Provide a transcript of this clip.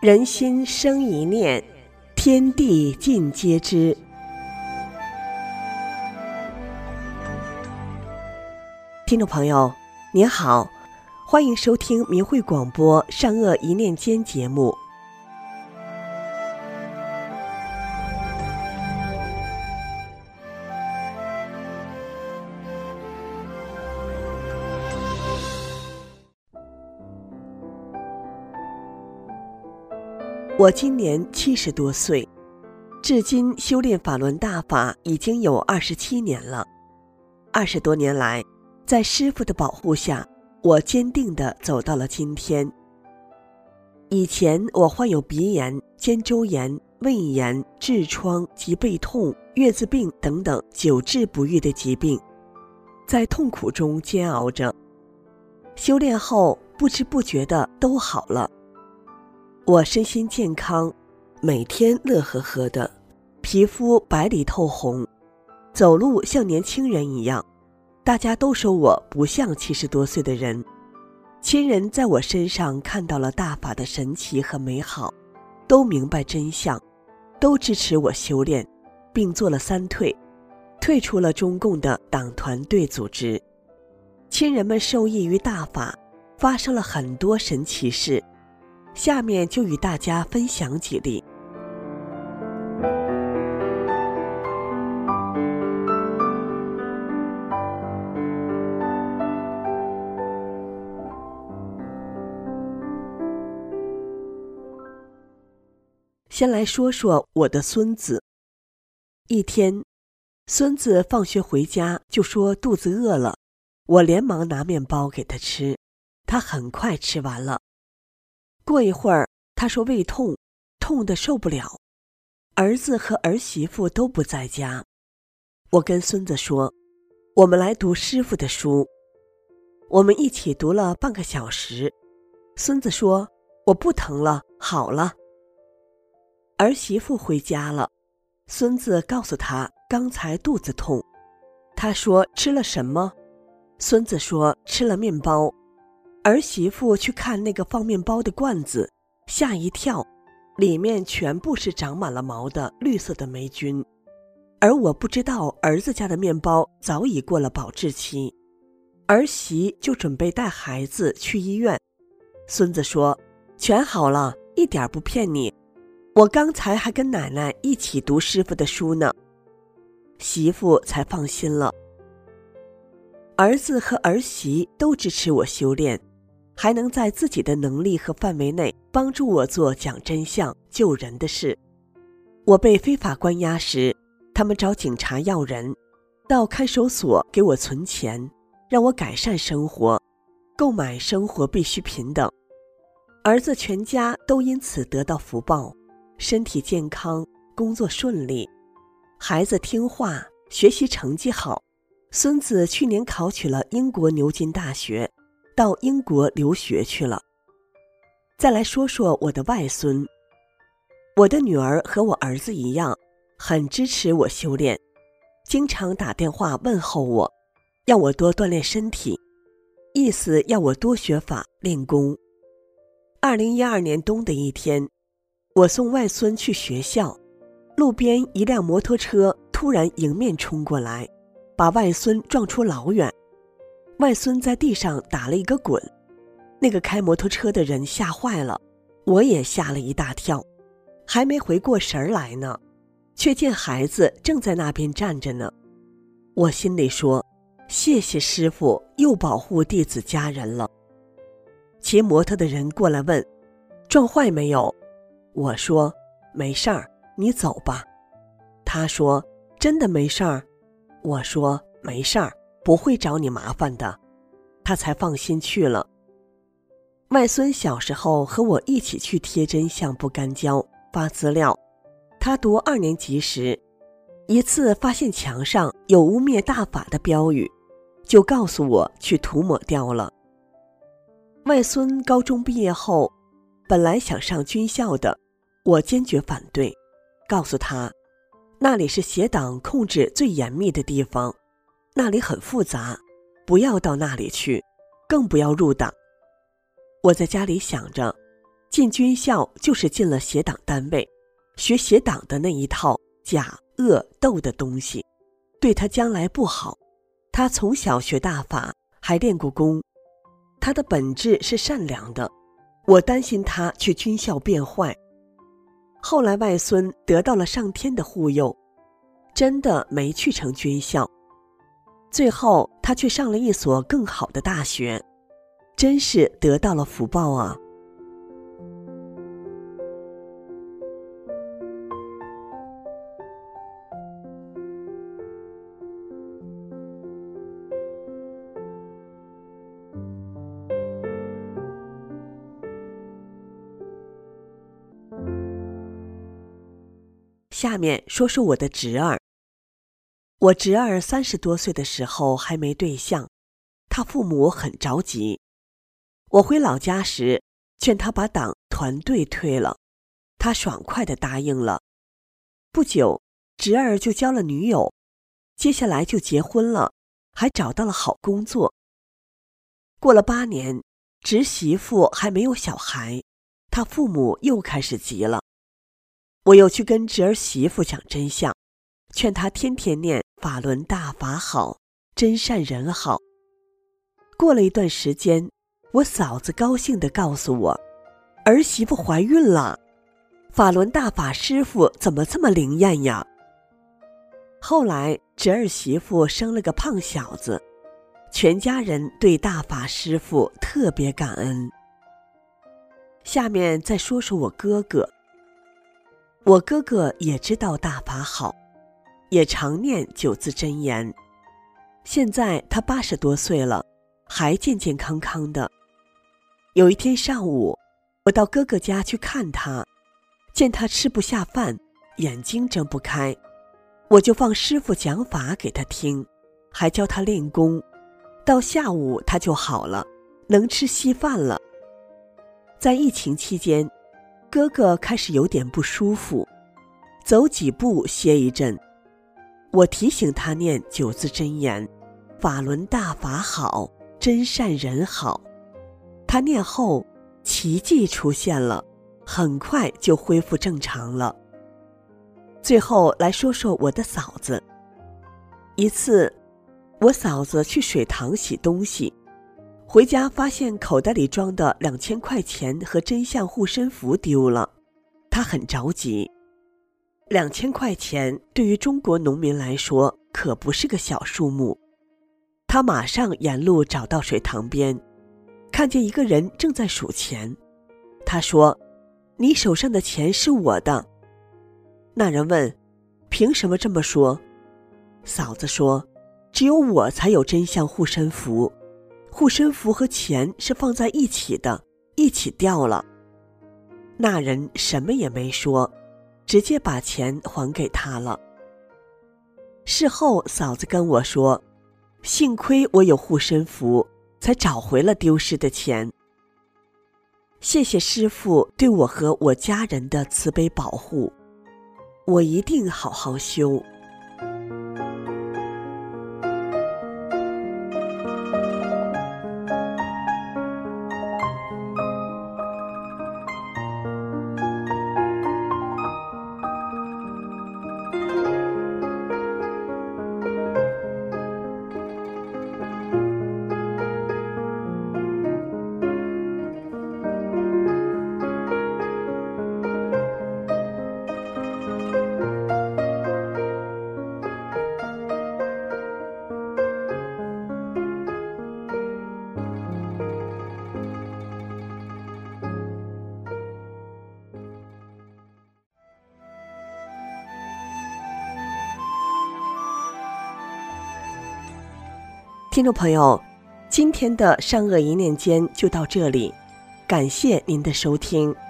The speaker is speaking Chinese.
人心生一念，天地尽皆知。听众朋友您好，欢迎收听明慧广播善恶一念间节目。我今年70多岁，至今修炼法轮大法已经有27年了。20多年来，在师父的保护下，我坚定地走到了今天。以前我患有鼻炎、肩周炎、胃炎、痔疮及背痛、月子病等等久治不愈的疾病，在痛苦中煎熬着。修炼后不知不觉的都好了。我身心健康，每天乐呵呵的，皮肤白里透红，走路像年轻人一样。大家都说我不像70多岁的人。亲人在我身上看到了大法的神奇和美好，都明白真相，都支持我修炼，并做了3退，退出了中共的党团队组织。亲人们受益于大法，发生了很多神奇事。下面就与大家分享几例。先来说说我的孙子。一天，孙子放学回家就说肚子饿了，我连忙拿面包给他吃，他很快吃完了。过一会儿，他说胃痛，痛得受不了。儿子和儿媳妇都不在家。我跟孙子说，我们来读师父的书。我们一起读了半个小时。孙子说，我不疼了，好了。儿媳妇回家了，孙子告诉他刚才肚子痛。他说吃了什么？孙子说吃了面包。儿媳妇去看那个放面包的罐子，吓一跳，里面全部是长满了毛的绿色的霉菌。而我不知道儿子家的面包早已过了保质期，儿媳就准备带孩子去医院。孙子说，全好了，一点不骗你，我刚才还跟奶奶一起读师父的书呢。媳妇才放心了。儿子和儿媳都支持我修炼，还能在自己的能力和范围内帮助我做讲真相、救人的事。我被非法关押时，他们找警察要人，到看守所给我存钱，让我改善生活，购买生活必需品等。儿子全家都因此得到福报，身体健康，工作顺利，孩子听话，学习成绩好。孙子去年考取了英国牛津大学，到英国留学去了。再来说说我的外孙。我的女儿和我儿子一样，很支持我修炼，经常打电话问候我，要我多锻炼身体，意思要我多学法练功。2012年冬的一天，我送外孙去学校，路边一辆摩托车突然迎面冲过来，把外孙撞出老远。外孙在地上打了一个滚，那个开摩托车的人吓坏了，我也吓了一大跳，还没回过神来呢，却见孩子正在那边站着呢。我心里说，谢谢师父又保护弟子家人了。骑摩托的人过来问，撞坏没有？我说没事儿，你走吧。他说真的没事儿？我说没事儿，不会找你麻烦的。他才放心去了。外孙小时候和我一起去贴真相不干胶发资料，他读2年级时，一次发现墙上有污蔑大法的标语，就告诉我去涂抹掉了。外孙高中毕业后，本来想上军校的，我坚决反对，告诉他那里是邪党控制最严密的地方，那里很复杂，不要到那里去，更不要入党。我在家里想着， 进军校就是进了邪党单位，学邪党的那一套假恶斗的东西，对他将来不好。他从小学大法，还练过功，他的本质是善良的，我担心他去军校变坏。后来外孙得到了上天的护佑，真的没去成军校，最后他却上了一所更好的大学，真是得到了福报啊。下面说说我的侄儿。我侄儿30多岁的时候还没对象，他父母很着急。我回老家时，劝他把党团队退了，他爽快地答应了。不久，侄儿就交了女友，接下来就结婚了，还找到了好工作。过了8年，侄媳妇还没有小孩，他父母又开始急了。我又去跟侄儿媳妇讲真相，劝他天天念法轮大法好，真善人好。过了一段时间，我嫂子高兴地告诉我，儿媳妇怀孕了，法轮大法师傅怎么这么灵验呀？后来侄儿媳妇生了个胖小子，全家人对大法师傅特别感恩。下面再说说我哥哥。我哥哥也知道大法好，也常念9字真言。现在他80多岁了，还健健康康的。有一天上午，我到哥哥家去看他，见他吃不下饭，眼睛睁不开，我就放师傅讲法给他听，还教他练功。到下午他就好了，能吃稀饭了。在疫情期间，哥哥开始有点不舒服，走几步歇一阵。我提醒他念9字真言，法轮大法好，真善人好。他念后，奇迹出现了，很快就恢复正常了。最后来说说我的嫂子。一次，我嫂子去水塘洗东西，回家发现口袋里装的2000块钱和真相护身符丢了，她很着急。2000块钱对于中国农民来说可不是个小数目。她马上沿路找到水塘边，看见一个人正在数钱。她说：“你手上的钱是我的。”那人问：“凭什么这么说？”嫂子说：“只有我才有真相护身符，护身符和钱是放在一起的，一起掉了。”那人什么也没说，直接把钱还给他了。事后嫂子跟我说，幸亏我有护身符，才找回了丢失的钱。谢谢师父对我和我家人的慈悲保护，我一定好好修。听众朋友，今天的善恶一念间就到这里，感谢您的收听。